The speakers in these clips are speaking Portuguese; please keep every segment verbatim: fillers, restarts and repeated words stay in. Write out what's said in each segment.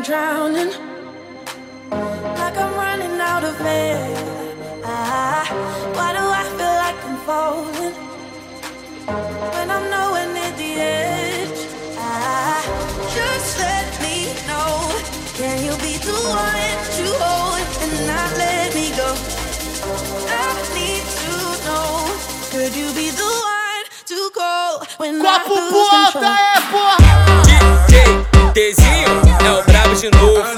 drowning, like I'm running out of air. Ah, why do I feel like I'm falling when I'm nowhere near the edge? Ah, just let me know, can you be the one to hold and not let me go? I need to know, could you be the one to go when I lose control? É, porra! D J Tzinho é o brabo de novo.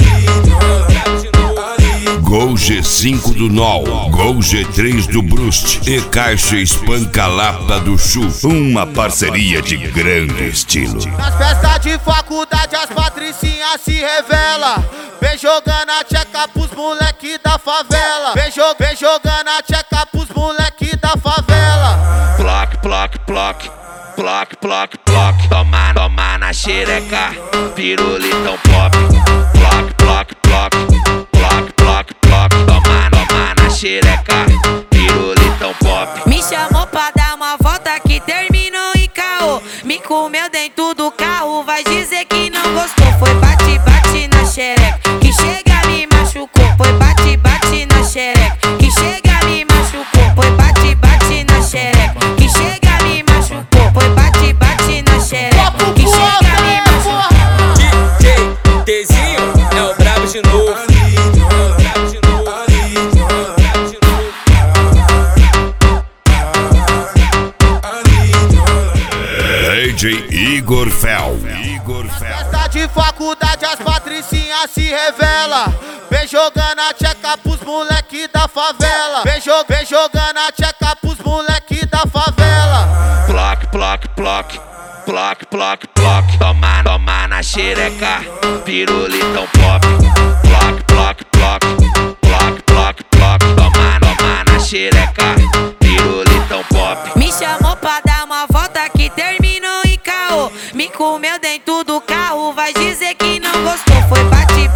Gol G cinco do N O L, Gol G três do Brust e Caixa Espanca-Lata do Chu. Uma parceria de grande estilo. Nas festas de faculdade as patricinhas se revela. Vem jogando a tcheca pros moleque da favela. Vem, jo vem jogando a tcheca pros moleque da favela. Ploc, ploc, ploc, ploc, ploc, ploc. Toma, toma na xereca, pirulitão pop. Ploc, ploc, ploc, ploc, ploc, ploc. Toma, toma na xereca, pirulitão pop. Me chamou pra dar uma volta que terminou em caô. Me comeu dentro do carro, vai dizer que não gostou. Foi bate, bate na xereca, que chega me machucou. Foi bate, bate na xereca, que chega me machucou. Foi bate, bate na xereca, que chega me machucou. Foi bate, bate na xereca, que chega me machucou. D J Tzinho é o brabo de novo. D J Igor Fel. Festa de faculdade as patricinhas se revela. Vem jogando a tcheca pros moleque da favela. Vem, jo vem jogando a tcheca pros moleque da favela. Ploc, ploc, ploc, ploc, ploc, ploc. Toma, toma na xereca, pirulitão pop. Ploc, ploc, ploc, ploc, ploc, ploc. Toma, toma na xereca, pirulitão pop. Me chamou pra dar uma volta que terminou em caô. Me comeu dentro do carro, vai dizer que não gostou. Foi bate,